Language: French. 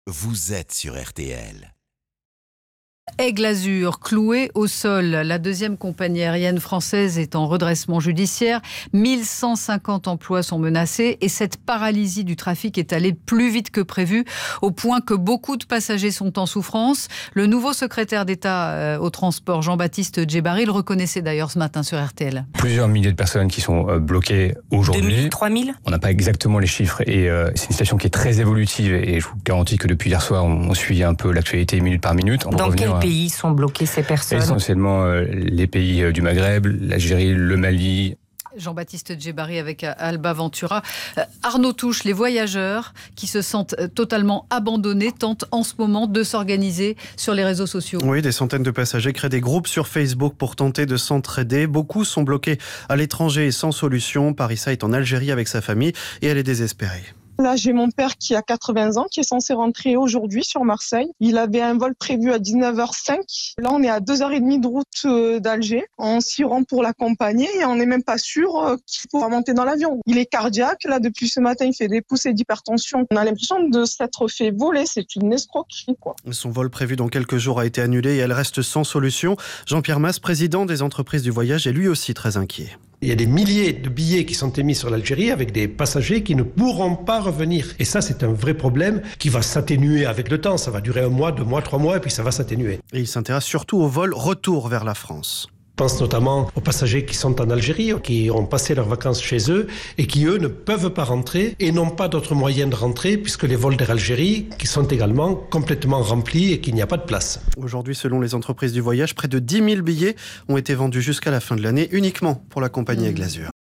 vous êtes sur RTL. Aigle Azur, cloué au sol. La deuxième compagnie aérienne française est en redressement judiciaire. 1150 emplois sont menacés et cette paralysie du trafic est allée plus vite que prévu, au point que beaucoup de passagers sont en souffrance. Le nouveau secrétaire d'État au transport, Jean-Baptiste Djebbari, le reconnaissait d'ailleurs ce matin sur RTL. Plusieurs milliers de personnes qui sont bloquées aujourd'hui. 2000, 3000 ? On n'a pas exactement les chiffres et c'est une situation qui est très évolutive et je vous garantis que depuis hier soir, on suit un peu l'actualité minute par minute. Dans quel pays sont bloquées ces personnes ? Essentiellement les pays du Maghreb, l'Algérie, le Mali. Jean-Baptiste Djebbari avec Alba Ventura. Arnaud Touche, les voyageurs qui se sentent totalement abandonnés tentent en ce moment de s'organiser sur les réseaux sociaux. Oui, des centaines de passagers créent des groupes sur Facebook pour tenter de s'entraider. Beaucoup sont bloqués à l'étranger et sans solution. Parissa est en Algérie avec sa famille et elle est désespérée. Là, j'ai mon père qui a 80 ans, qui est censé rentrer aujourd'hui sur Marseille. Il avait un vol prévu à 19h05. Là, on est à 2h30 de route d'Alger. On s'y rend pour l'accompagner et on n'est même pas sûr qu'il pourra monter dans l'avion. Il est cardiaque. Là, depuis ce matin, il fait des poussées d'hypertension. On a l'impression de s'être fait voler. C'est une escroquerie, quoi. Son vol prévu dans quelques jours a été annulé et elle reste sans solution. Jean-Pierre Mas, président des entreprises du voyage, est lui aussi très inquiet. Il y a des milliers de billets qui sont émis sur l'Algérie avec des passagers qui ne pourront pas revenir. Et ça, c'est un vrai problème qui va s'atténuer avec le temps. Ça va durer 1 mois, 2 mois, 3 mois et puis ça va s'atténuer. Et il s'intéresse surtout au vol retour vers la France. Je pense notamment aux passagers qui sont en Algérie, qui ont passé leurs vacances chez eux et qui, eux, ne peuvent pas rentrer et n'ont pas d'autre moyen de rentrer puisque les vols d'Air Algérie qui sont également complètement remplis et qu'il n'y a pas de place. Aujourd'hui, selon les entreprises du voyage, près de 10 000 billets ont été vendus jusqu'à la fin de l'année uniquement pour la compagnie Aigle Azur.